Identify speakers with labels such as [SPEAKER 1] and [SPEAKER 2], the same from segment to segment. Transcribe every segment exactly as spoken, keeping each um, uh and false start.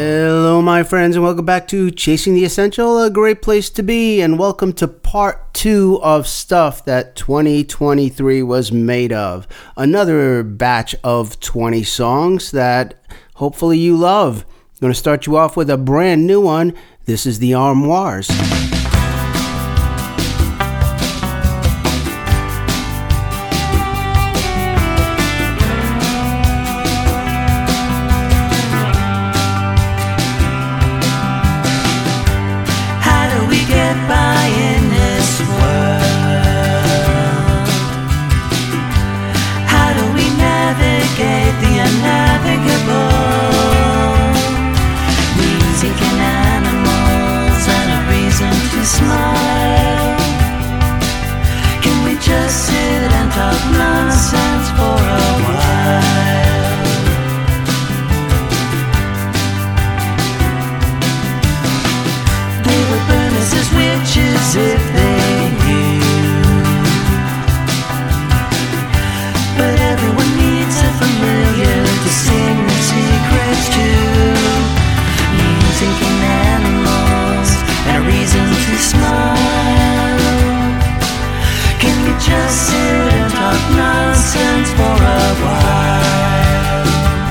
[SPEAKER 1] Hello, my friends, and welcome back to Chasing the Essential, a great place to be, and welcome to part two of stuff that twenty twenty-three was made of. Another batch of twenty songs that hopefully you love. I'm going to start you off with a brand new one. This is the Armoires.
[SPEAKER 2] Smile. Can we just sit and talk nonsense for a while? They would burn us as witches if they knew. But everyone needs a familiar to sing their secrets to. Music and animals and a reason to smile. Can we just sit and talk nonsense for a while?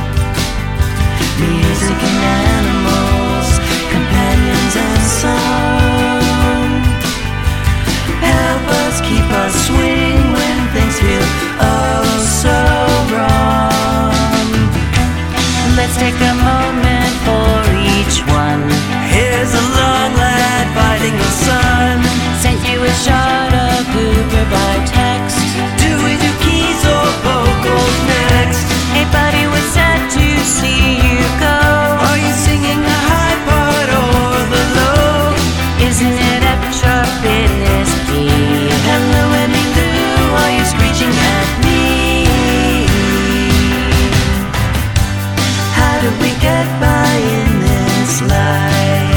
[SPEAKER 2] Music and animals, companions and song, help us keep us swing when things feel oh so wrong. Let's take a moment for each one. Here's a long lad fighting the sun. Sent you a shot of Cooper by text. Do we do keys or vocals next? Hey buddy, we're sad to see you go. Are you singing the high part or the low? Isn't it a sharp in this key? Hello Emily, are you screeching at me? How do we get by in this life?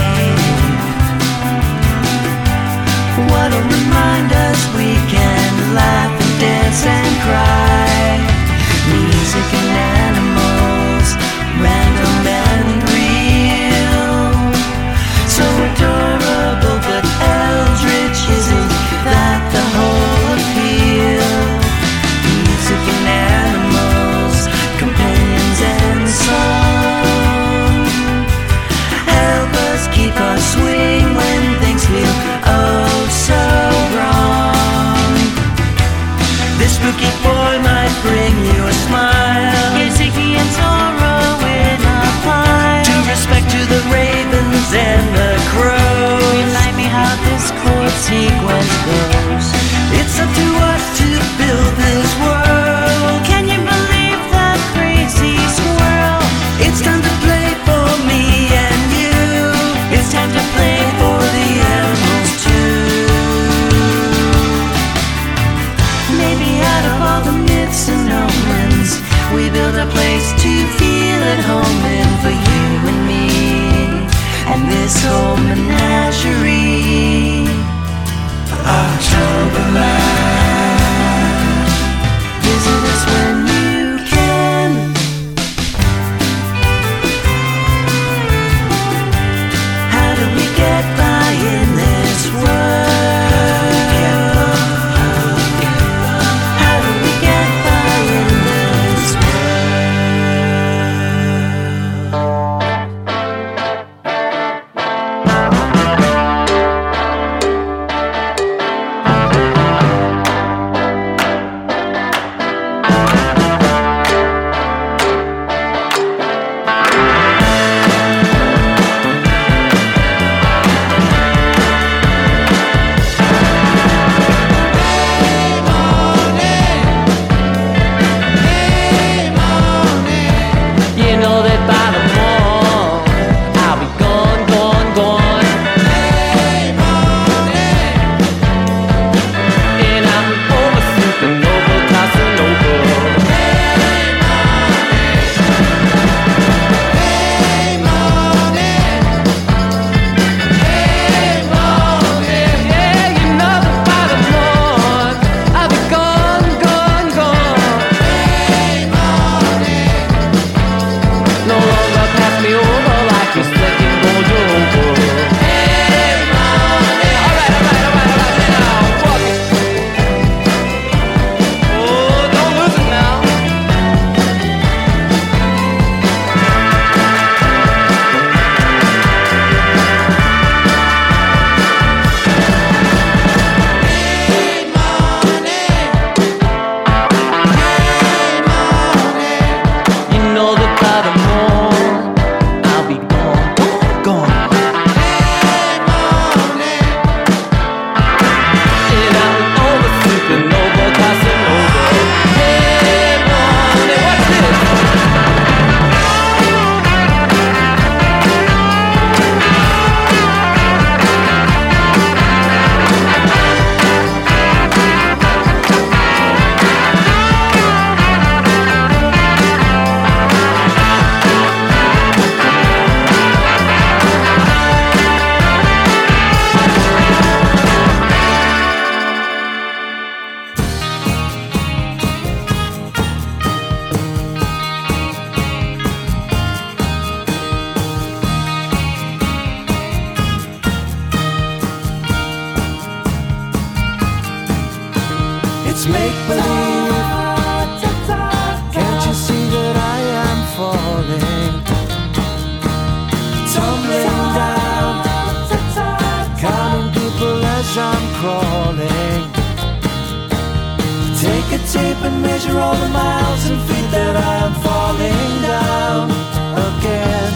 [SPEAKER 2] What'll remind us we can laugh and dance and cry? Music and animals, random and real. So adorable but eldritch, isn't that the whole appeal? Music and animals, companions and song, help us keep our swing when things feel oh so wrong. This spooky boy might bring you a smile. Here's Iggy and sorrow in a pile. To respect to the ravens and the crows. Remind me how this chord sequence goes. It's up to us to build this world. Can you believe that crazy swirl? It's time to play for me and you. It's time to play for the animals too. Maybe out of all the myths and omens, we build a place to feel at home in for you and me, and this whole menagerie. Octoberland. Visit us when you can. How do we get by in this world? How do we get by in this no measure all the miles and feet that I'm falling down again.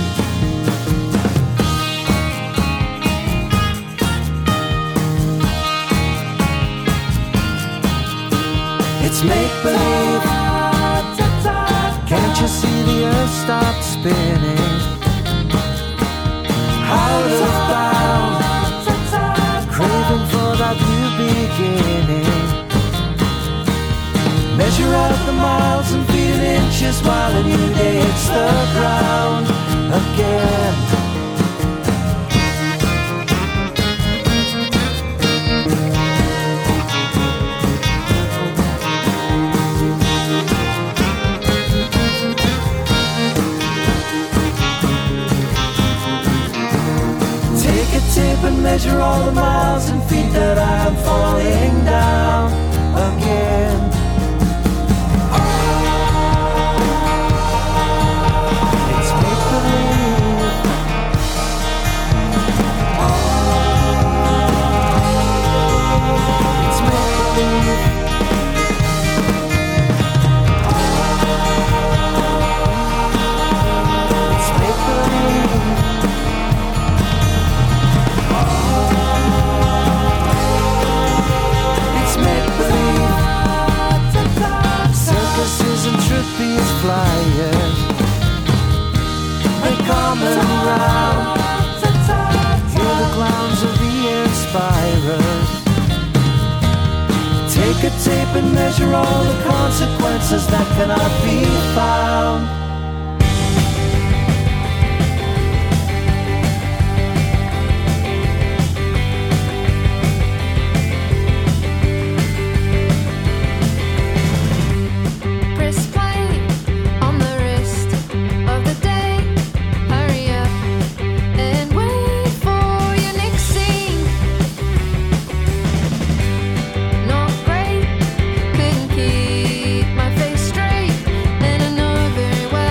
[SPEAKER 2] It's make-believe. Can't you see the earth stop spinning? Out of bounds, craving for that new beginning. Measure out the miles and feet in inches while a new day hits the ground again. Tape and measure all the miles and feet that I'm falling down again. It's make-believe. It's make-believe. It's make-believe. Circuses and trapeze flyers, they come and round. Hear the clowns of the inspirers. Take a tape and measure all the consequences that cannot be found.
[SPEAKER 3] Very well.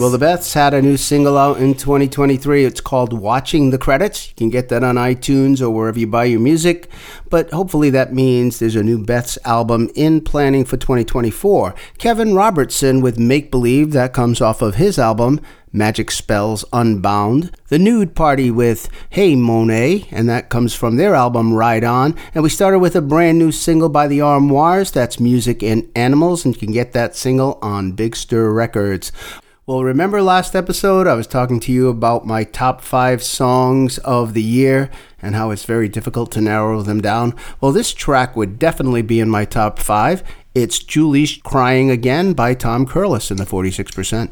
[SPEAKER 1] Well, the Beths had a new single out in twenty twenty-three. It's called Watching the Credits. You can get that on iTunes or wherever you buy your music. But hopefully that means there's a new Beths album in planning for twenty twenty-four. Kevin Robertson with Make Believe, that comes off of his album, Magic Spells Unbound. The Nude Party with Hey Monet, and that comes from their album Ride On. And we started with a brand new single by the Armoires, that's Music and Animals, and you can get that single on Big Stir Records. Well, remember last episode I was talking to you about my top five songs of the year and how it's very difficult to narrow them down? Well, this track would definitely be in my top five. It's Julie's Crying Again by Tom Curlis in the forty-six percent.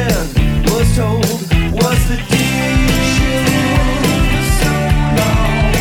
[SPEAKER 2] Told was the deal so long.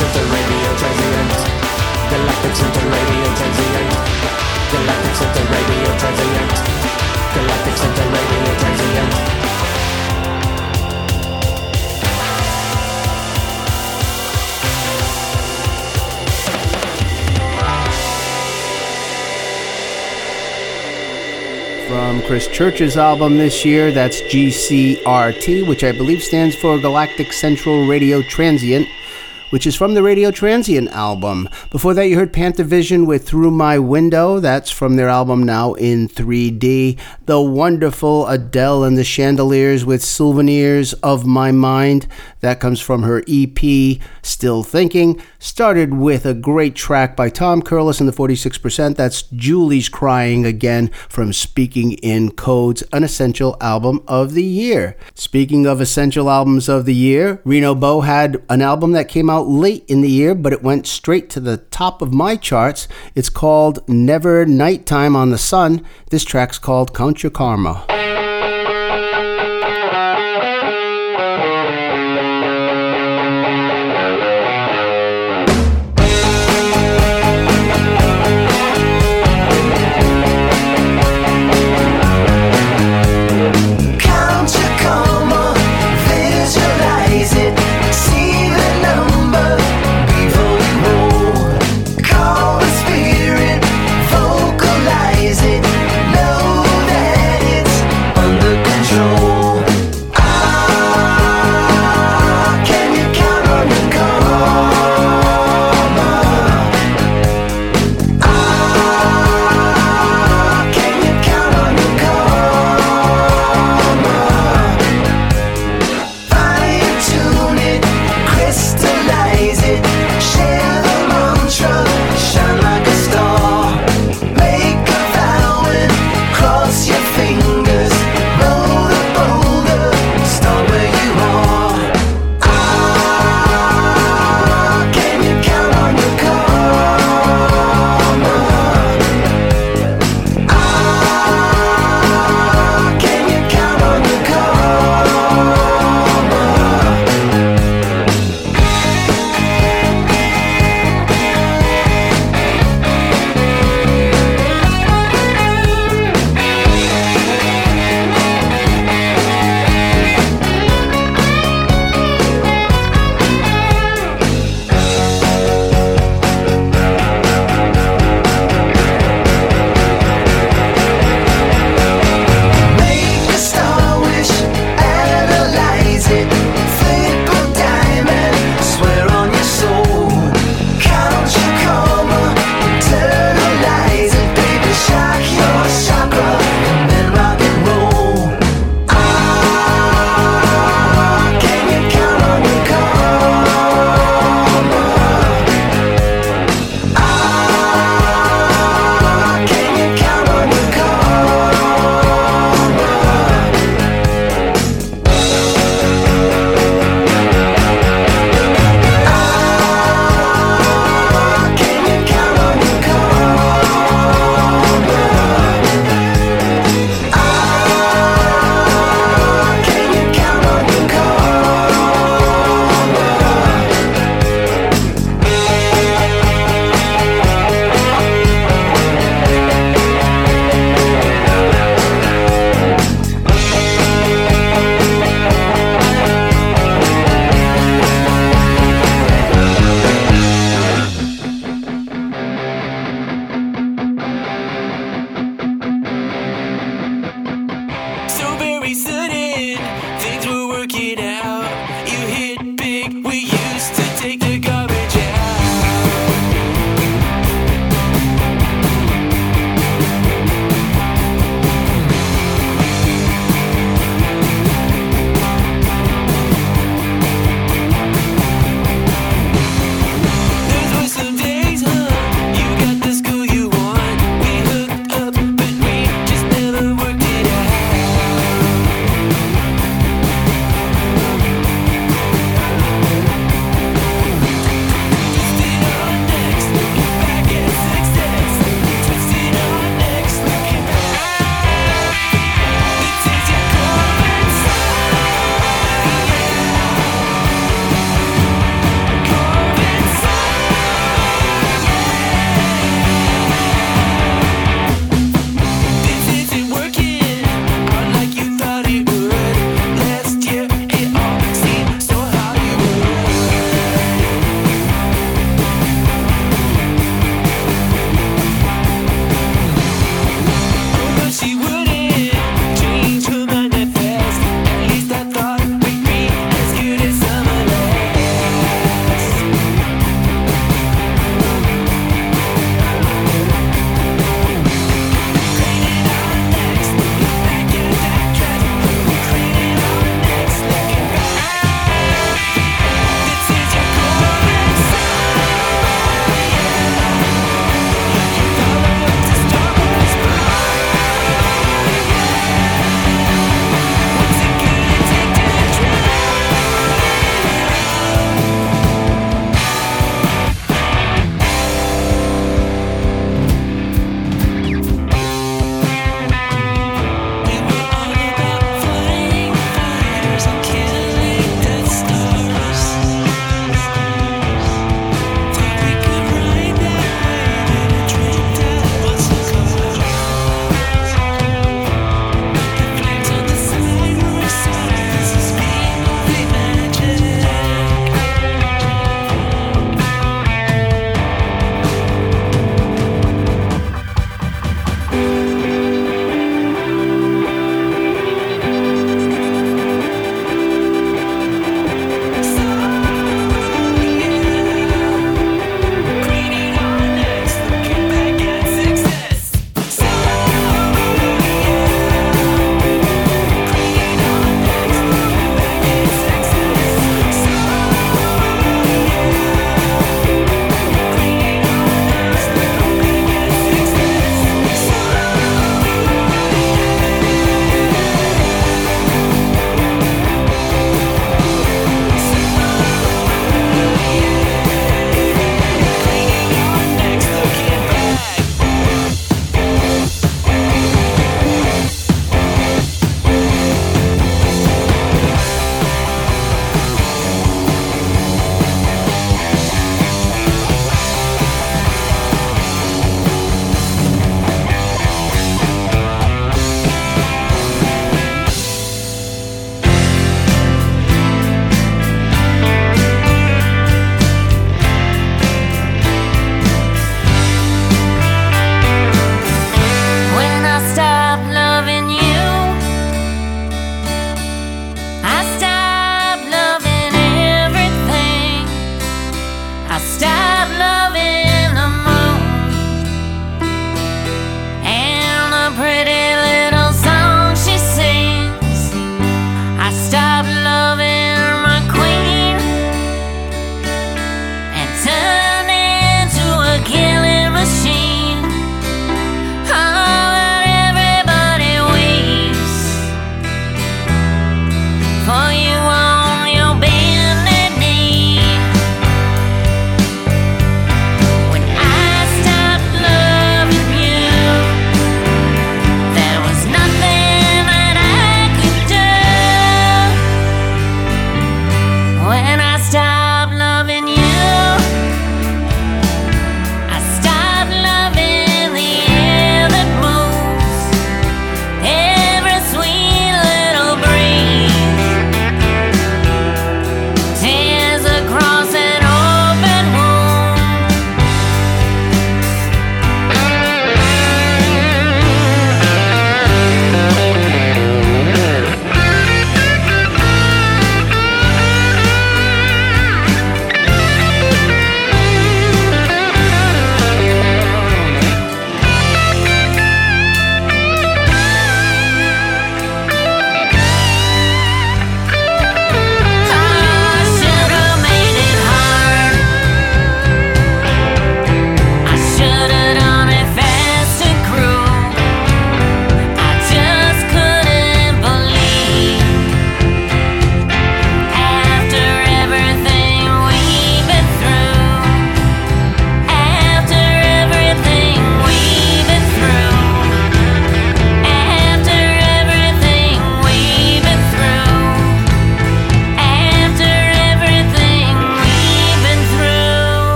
[SPEAKER 3] Center Radio Transient. Galactic Center Radio Transient. Galactic Center Radio Transient. Galactic Center Radio Transient.
[SPEAKER 1] From Chris Church's album this year, that's G C R T, which I believe stands for Galactic Central Radio Transient, which is from the Radio Transient album. Before that, you heard Pantavision with Through My Window. That's from their album Now in three D. The wonderful Adele and the Chandeliers with Souvenirs of My Mind. That comes from her E P, Still Thinking. Started with a great track by Tom Curlis and the forty-six percent. That's Julie's Crying Again from Speaking in Codes, an essential album of the year. Speaking of essential albums of the year, Reno Bo had an album that came out late in the year, but it went straight to the top of my charts. It's called Never Nighttime on the Sun. This track's called Count Your Karma.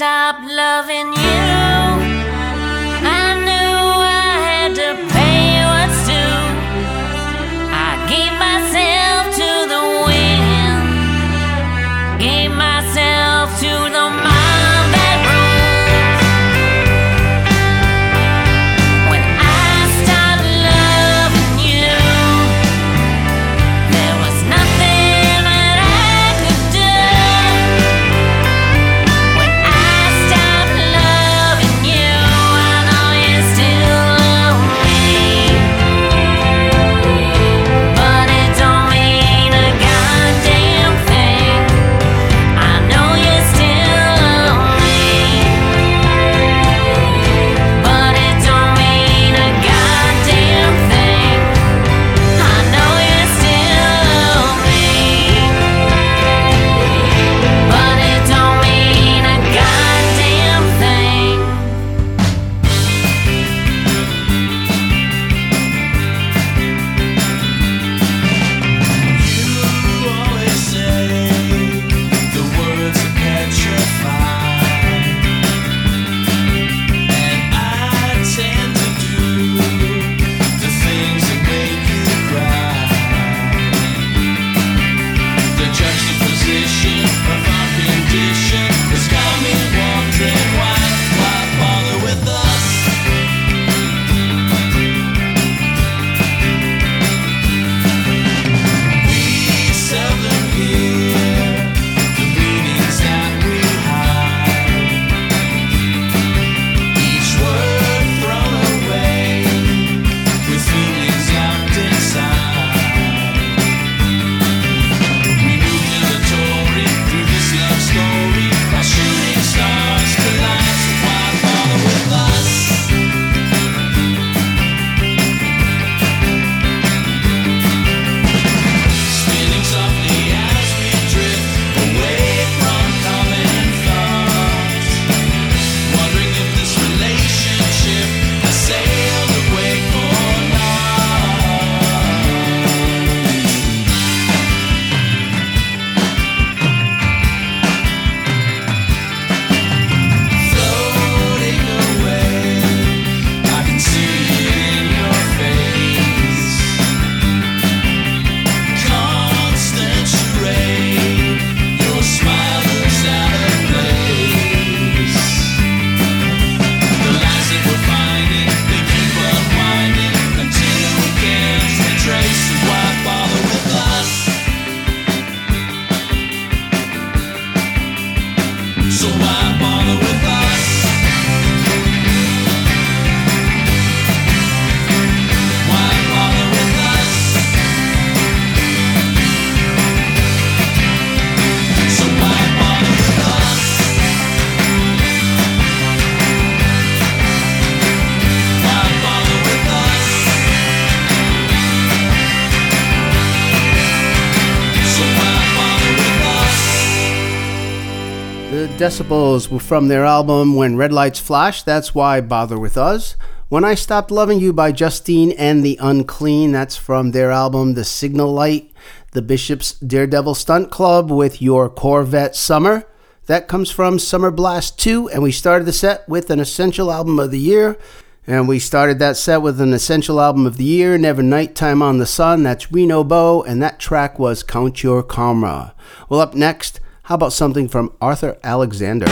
[SPEAKER 2] stopped loving you, I knew I had to pay what's due. I gave myself to the wind, gave myself to the mind that rules. When I stopped loving you, there was nothing that I could do. When I stopped loving you, I know you still love me, but it don't mean a goddamn thing. I know you still love me, but it don't mean a goddamn thing. I know you still love me, but it don't mean a goddamn thing.
[SPEAKER 4] You always say the words are petrified, and I tend to do the things that make you cry. The juxtaposition of our condition has got me wondering why, why bother with us? We seldom hear the meanings that we hide. Each word thrown away with feelings locked inside. We move dilatory through this love story while shooting stars collide. So why bother with us? Spinning softly as we drift away from common thoughts, wondering if this relationship has sailed away or not. Floating away, I can see it in your face. Constant charade, your smile is out of place. The lies that we're finding, they keep unwinding until we can't retrace. So why bother with us? So why bother with us? Why bother with us? So why bother with us? Why bother with us? So why bother with us?
[SPEAKER 1] The Decibels were from their album When Red Lights Flash, that's Why Bother With Us. When I Stopped Loving You by Justine and the Unclean, that's from their album The Signal Light. The Bishop's Daredevil Stunt Club with Your Corvette Summer. That comes from Summer Blast two, and we started the set with an Essential Album of the Year. And we started that set with an Essential Album of the Year, Never Nighttime on the Sun. That's Reno Bo, and that track was Count Your Karma. Well, up next, how about something from Arthur Alexander?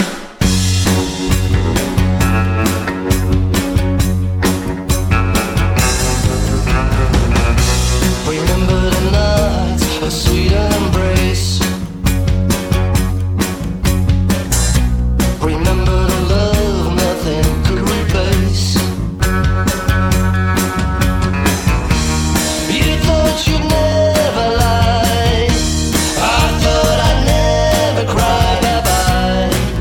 [SPEAKER 4] Remember the nights, a sweet embrace. Remember the love nothing could replace. You thought you'd never lie. I thought I'd never cry. Bye-bye.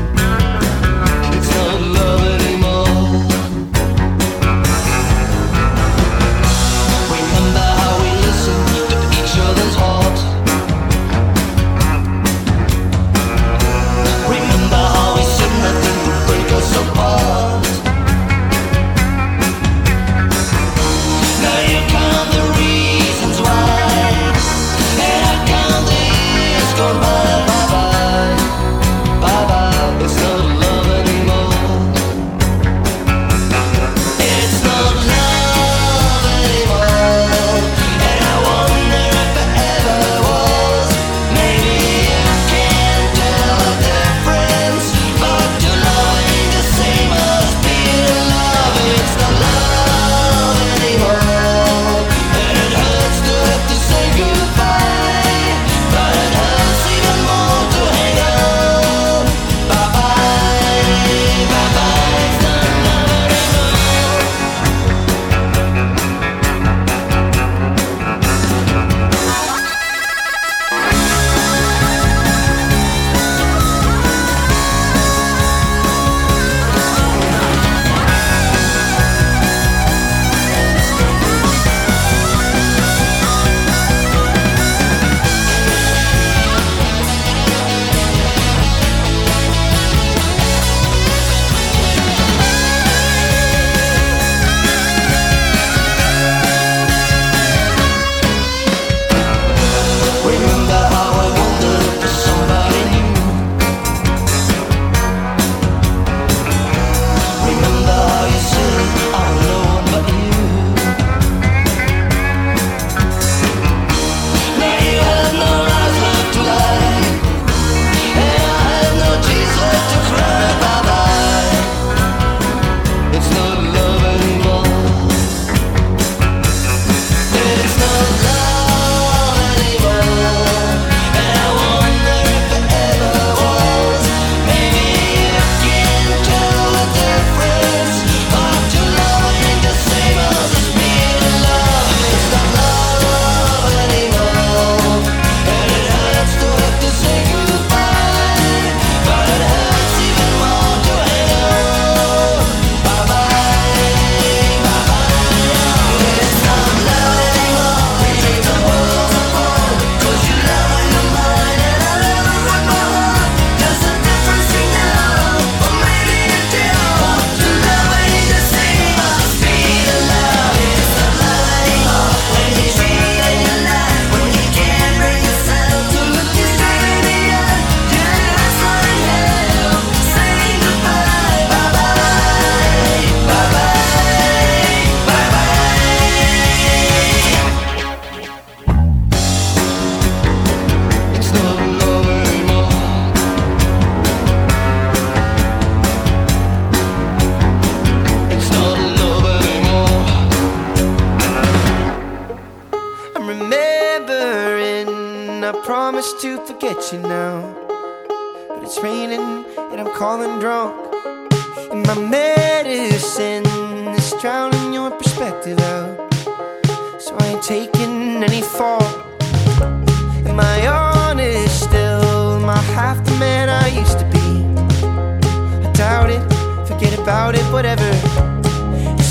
[SPEAKER 5] promise to forget you now, but it's raining and I'm calling drunk, and my medicine is drowning your perspective out, so I ain't taking any fault. Am I honest still? Am I half the man I used to be? I doubt it, forget about it, whatever. It's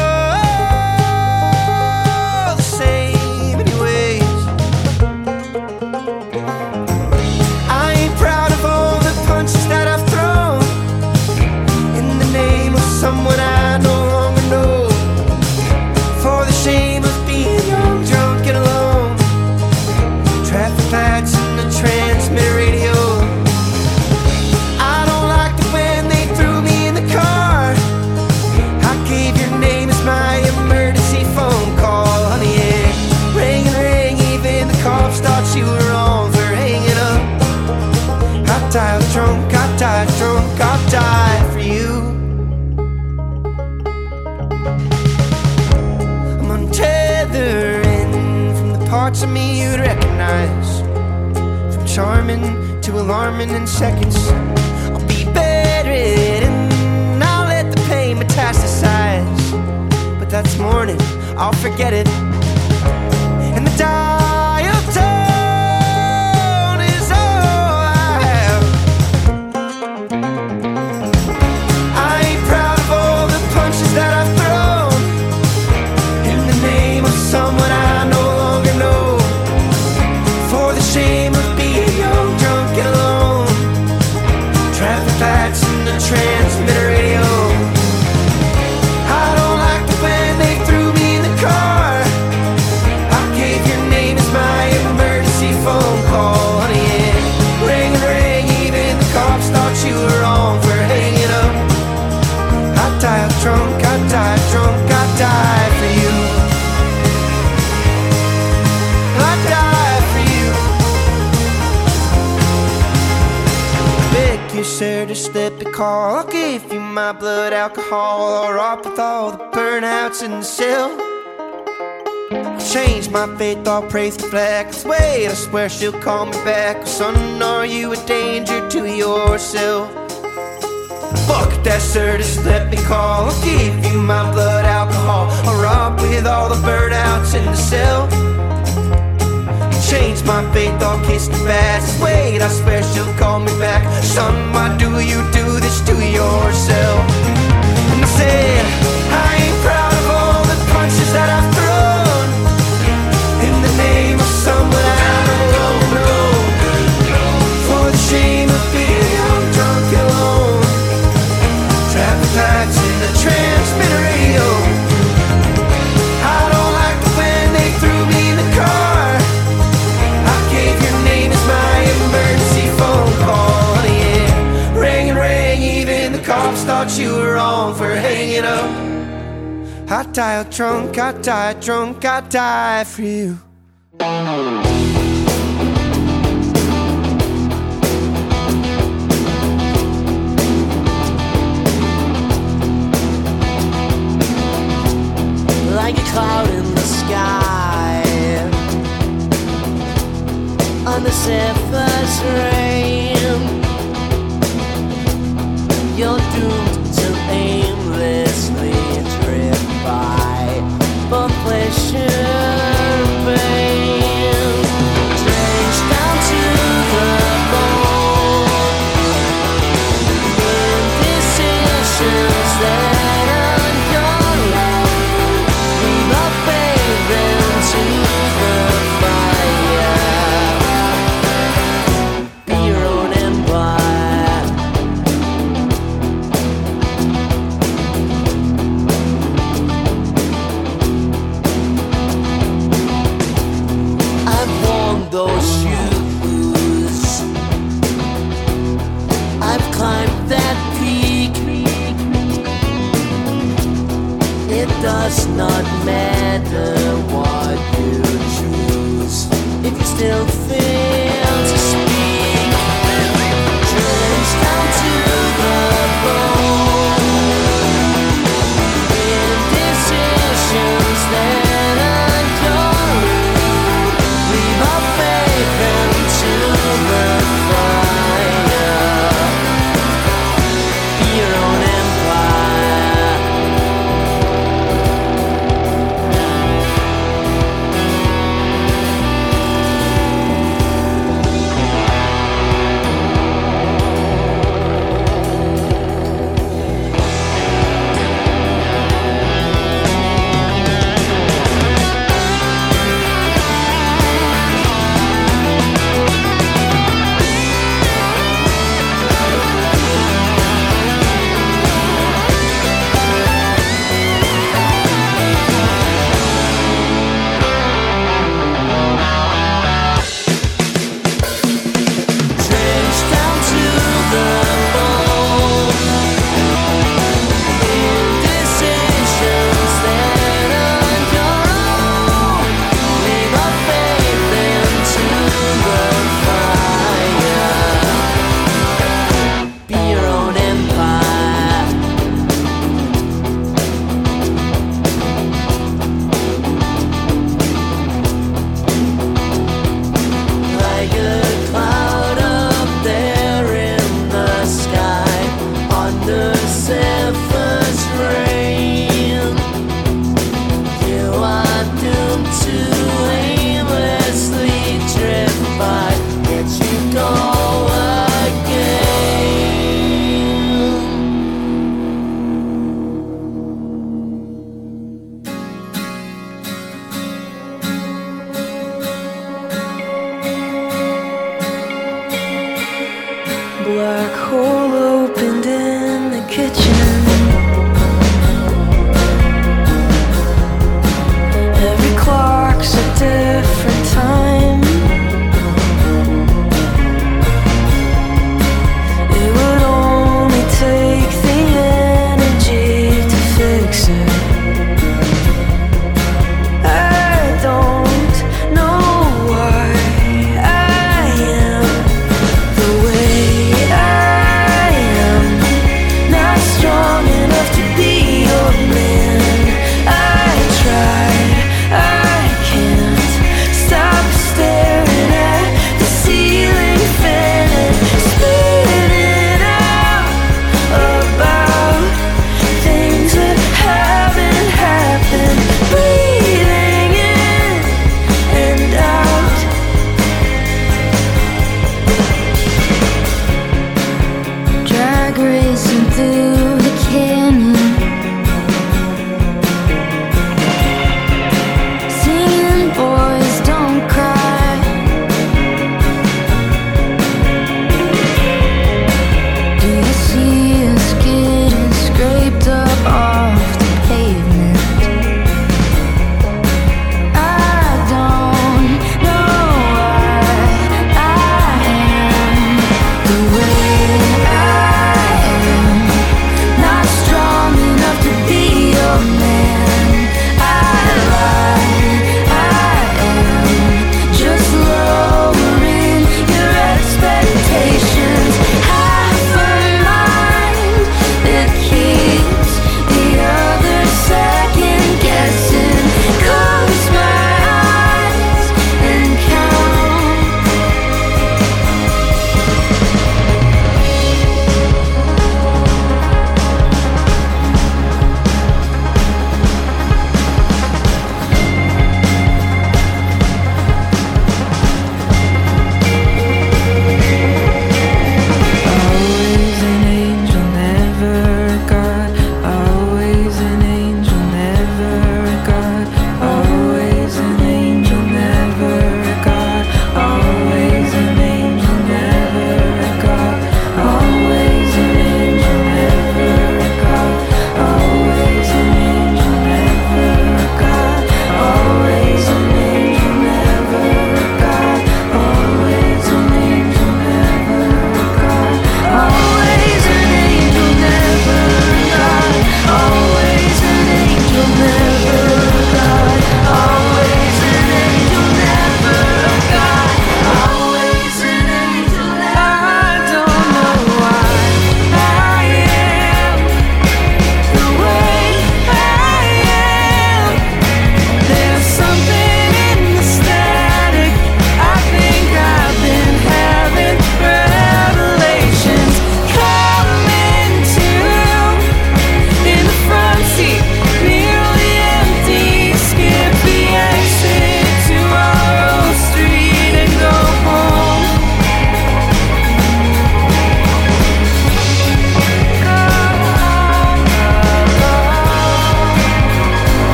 [SPEAKER 5] all the same anyways. I ain't proud of all the punches that I've thrown in the name of someone I no longer know, for the shame of being young, drunk and alone. Traffic lights and the transmitter radio. I don't like it when they threw me in the car. I gave your name as my emergency phone call. Honey, yeah, ring and ring, even the cops thought you were wrong for hanging up. I died drunk, I died drunk, I died for you. I'm untethering from the parts of me you'd recognize, from charming to alarming in seconds. I'll be bedridden, I'll let the pain metastasize, but that's morning, I'll forget it. And the dial tone is all I have. I ain't proud of all the punches that I've thrown in the name of someone I no longer know, for the shame of being young, drunk and alone. Traffic lights and the transmitter radio. I don't like it when they threw me in the car. I gave your name as my emergency phone call. Honey, yeah, ring and ring, even the cops thought you were wrong for hanging up. I died drunk, I died drunk, I died for you. I died for you. Beg you, sir, to slip a call. I'll give you my blood alcohol, or up with all the burnouts in the cell. I'll change my faith, I'll praise the flag. Cause wait, I swear she'll call me back. Son, are you a danger to yourself? Fuck that, sir, just let me call. I'll give you my blood alcohol, or up with all the burnouts in the cell. Change my faith, I'll kiss the bass. Wait, I swear she'll call me back. Son, why do you do this to yourself? And I said, I ain't proud of all the punches that I've thrown in the name of someone I no longer know, for the shame of being young, drunk and alone. Traffic lights and the transmitter radio. I don't like it when they threw me in the car. I gave your name as my emergency phone call. Yeah, ring and ring, even the cops thought you were wrong for hanging up. I died drunk, I died drunk, I died for you.
[SPEAKER 2] Like a cloud in the sky, on the surface rain, you're doomed to aimlessly drift by both pleasure and pain, drenched down to the bone, indecisions that on your love, we love bathe into the fire. Be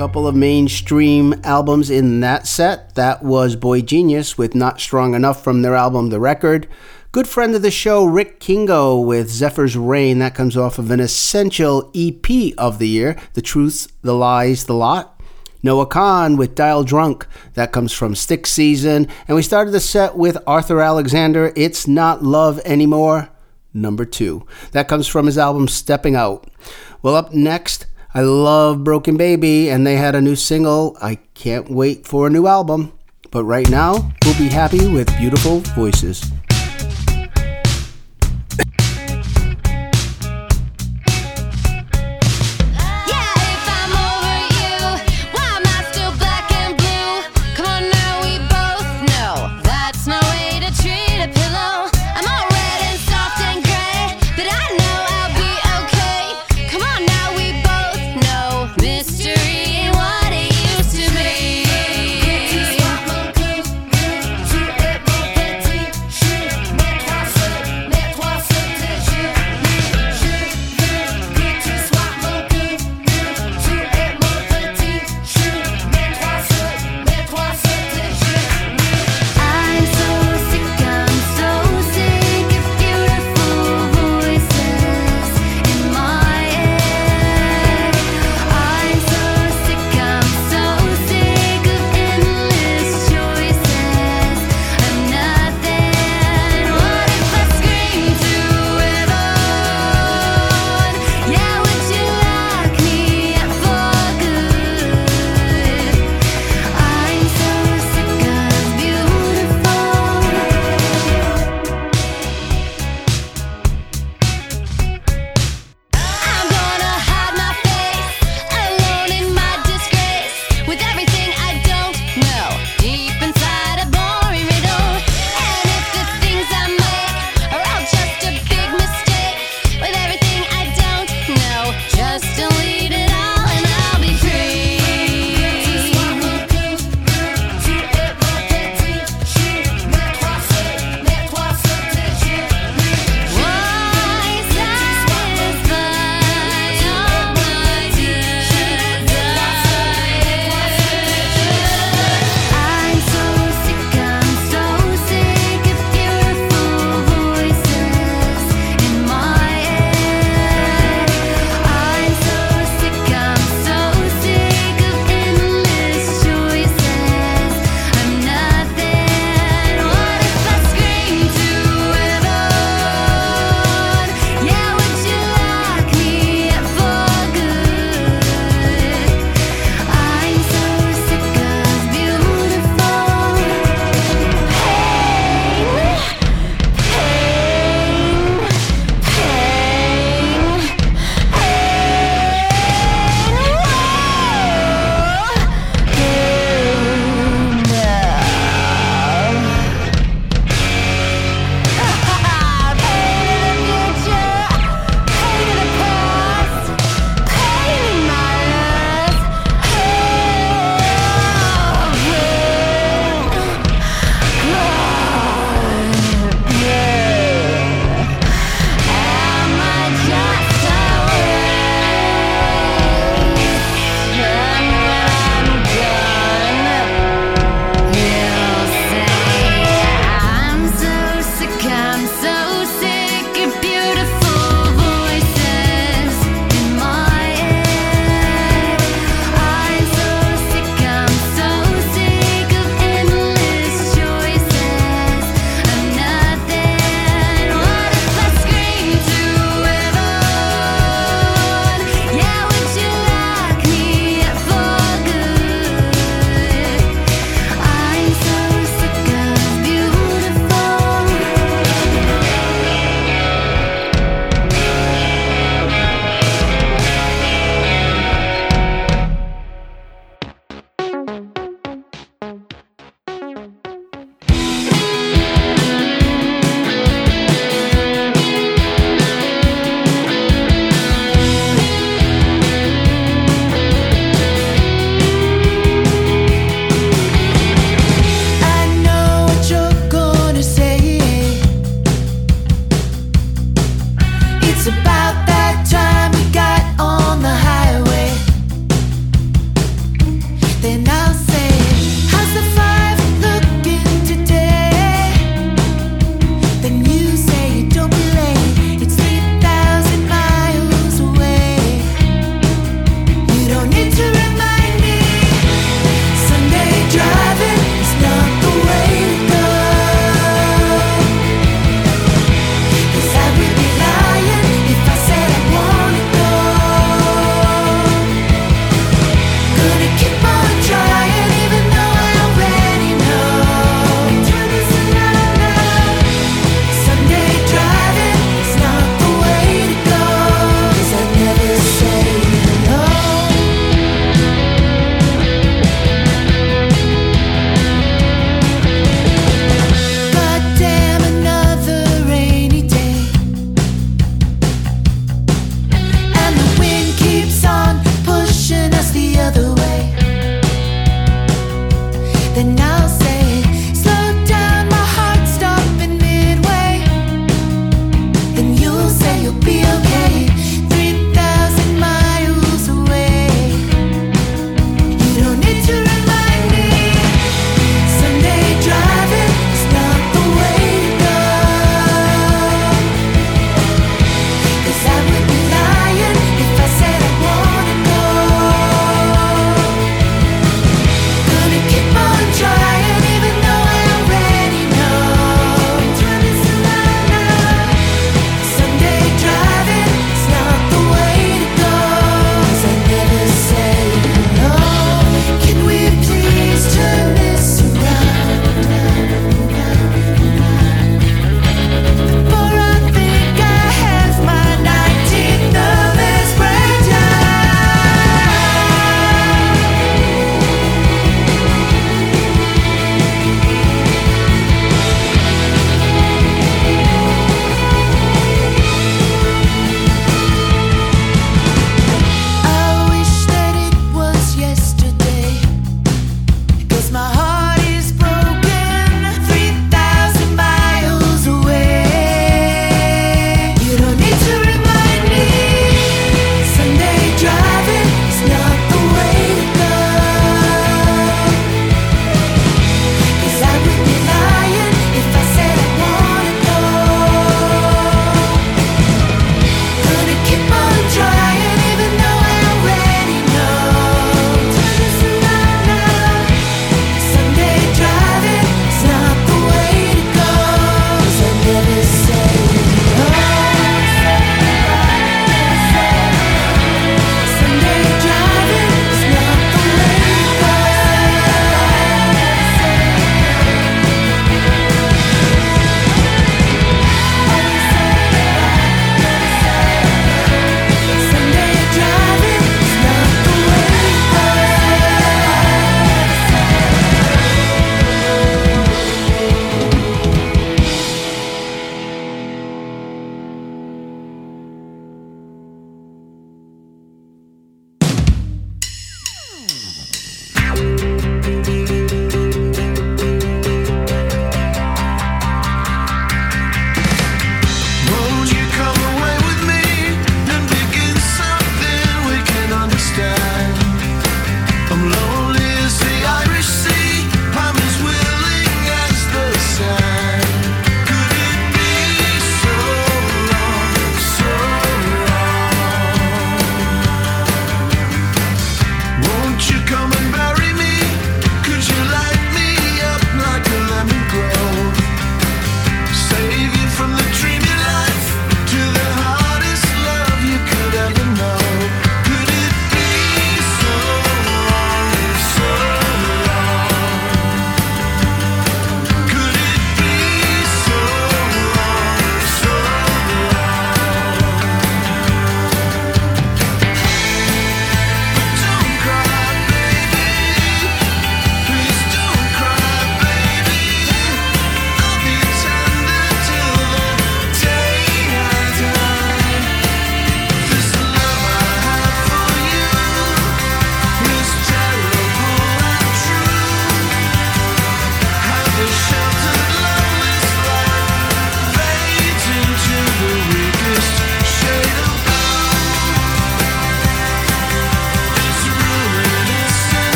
[SPEAKER 1] couple of mainstream albums in that set. That was Boy Genius with Not Strong Enough from their album The Record. Good friend of the show, Rick Kingo with Zephyr's Rain. That comes off of an essential E P of the year, The Truth, The Lies, The Lot. Noah Kahan with Dial Drunk. That comes from Stick Season. And we started the set with Arthur Alexander, It's Not Love Anymore, number two. That comes from his album Stepping Out. Well, up next, I love Broken Baby, and they had a new single. I can't wait for a new album. But right now, we'll be happy with Beautiful Voices.
[SPEAKER 6] Mystery, what it used to be.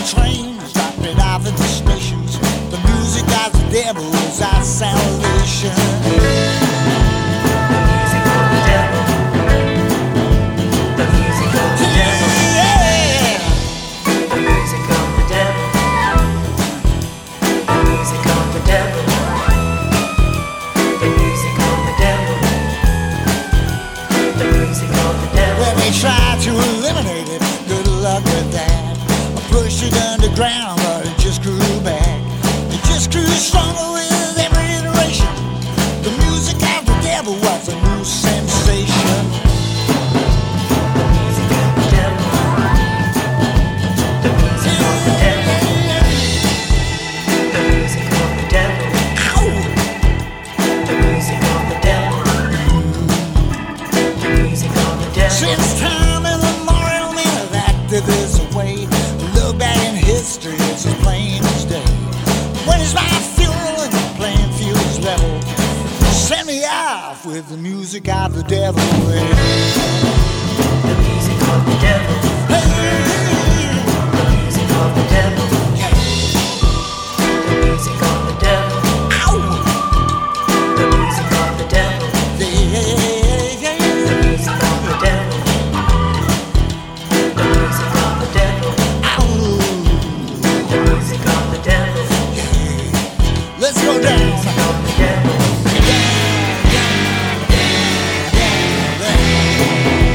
[SPEAKER 6] train, stopping off at the stations. The music of the devil is our salvation. Try to eliminate it, good luck with that. I pushed it underground, but it just grew back. It just grew stronger with every iteration. The music of the devil was a new sensation. The music of the devil. The music of the devil. The music of the devil. Ow! The music of the devil. The music of the devil. Since time immemorial, men have acted this way. Look back in history, it's as plain as day. When it's my funeral and the playing field is level, send me off with the music of the devil. The music of the devil. Hey. The music of the devil. The music of the devil. Ow. The music of the devil. The music of the devil. The music of the devil. Ow. The music of the devil. Let's go down. The music of the devil.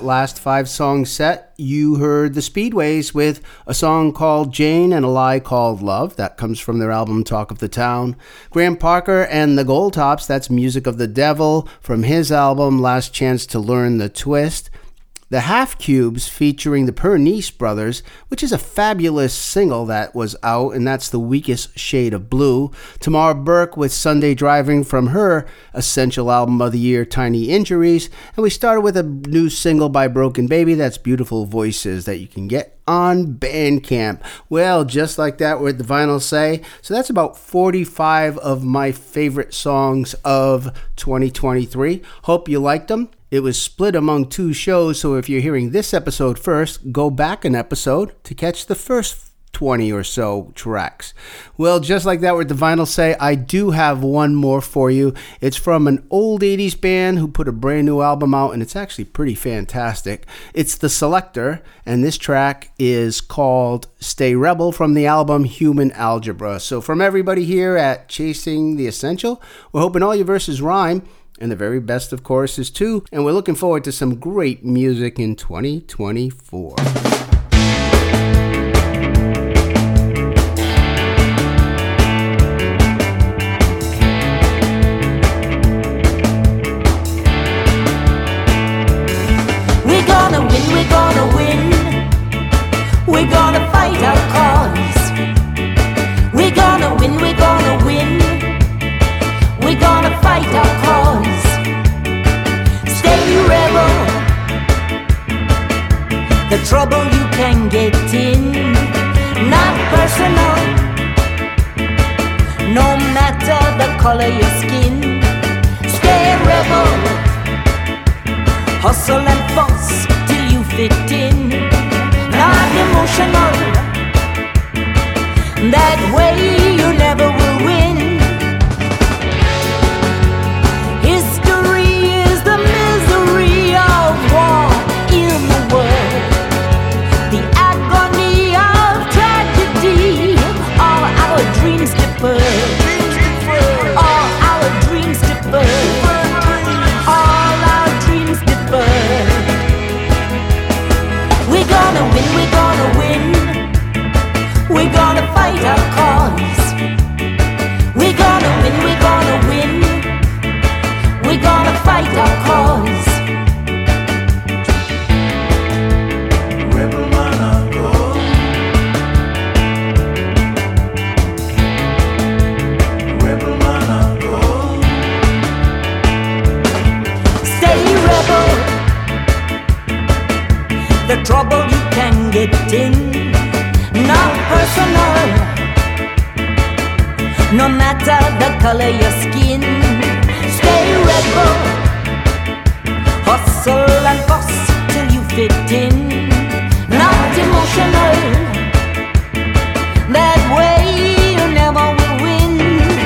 [SPEAKER 1] last five-song set, you heard the Speedways with a song called Jane and a Lie Called Love. That comes from their album Talk of the Town. Graham Parker and the Gold Tops, that's Music of the Devil from his album Last Chance to Learn the Twist. The Half Cubes featuring the Pernice Brothers, which is a fabulous single that was out, and that's The Weakest Shade of Blue. Tamara Burke with Sunday Driving from her essential album of the year, Tiny Injuries. And we started with a new single by Broken Baby, that's Beautiful Voices, that you can get on Bandcamp. Well, just like that, what the vinyl say. So that's about forty-five of my favorite songs of twenty twenty-three. Hope you liked them. It was split among two shows, so if you're hearing this episode first, go back an episode to catch the first twenty or so tracks. Well, just like that, what the vinyl say, I do have one more for you. It's from an old eighties band who put a brand new album out, and it's actually pretty fantastic. It's The Selector, and this track is called Stay Rebel from the album Human Algebra. So from everybody here at Chasing the Essential, we're hoping all your verses rhyme. And the very best, of course, is too. And we're looking forward to some great music in twenty twenty-four.
[SPEAKER 2] We're gonna win, we're gonna win. We're gonna fight our cause. We're gonna win, we're gonna win. We're gonna fight our cause. Stay rebel. The trouble you can get in, not personal. No matter the color your skin. Stay rebel. Hustle and fuss till you fit in. Not emotional. That way you never will win. History is the misery of war in the world. The agony of tragedy. All our dreams deferred. All our dreams deferred. All our dreams deferred. We're gonna win, we're gonna win. We're gonna fight our cause. We're gonna win, we're gonna win. We're gonna fight our cause.
[SPEAKER 4] Rebel man I go. Rebel man I go.
[SPEAKER 2] Stay rebel. The trouble you can get in, not personal. No matter the color your skin. Stay rebel. Hustle and fuss till you fit in. Not emotional. That way you never will win.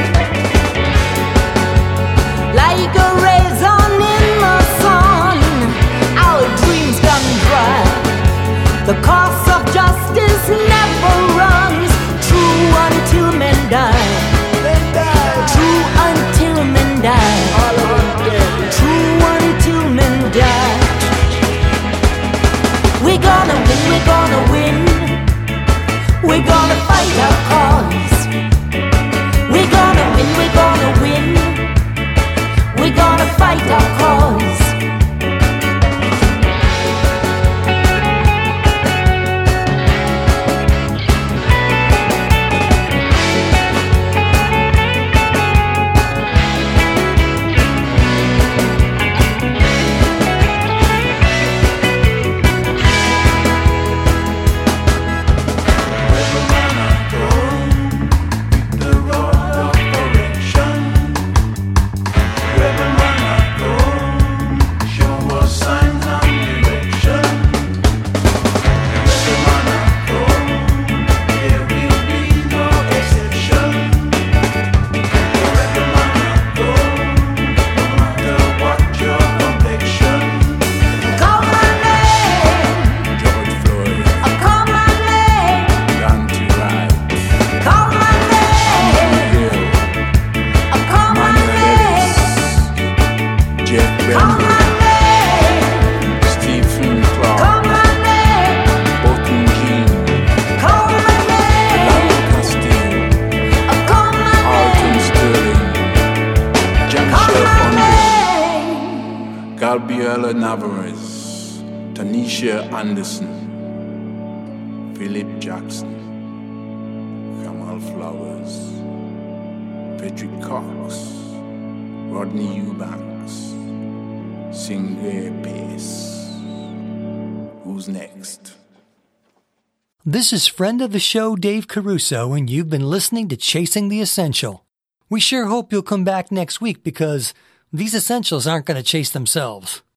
[SPEAKER 2] Like a raisin in the sun, our dreams gone dry. The cost of justice never runs. True until men die. True until men die. True until men die. We're gonna win, we're gonna win. We're gonna fight our cause. We're gonna win, we're gonna win. We're gonna fight our cause.
[SPEAKER 4] Rebel man I go.
[SPEAKER 7] Gabriela Navarez, Tanisha Anderson, Philip Jackson, Kamal Flowers, Patrick Cox, Rodney Eubanks, Singray Pace. Who's next?
[SPEAKER 8] This is friend of the show Dave Caruso, and you've been listening to Chasing the Essential. We sure hope you'll come back next week because these essentials aren't going to chase themselves.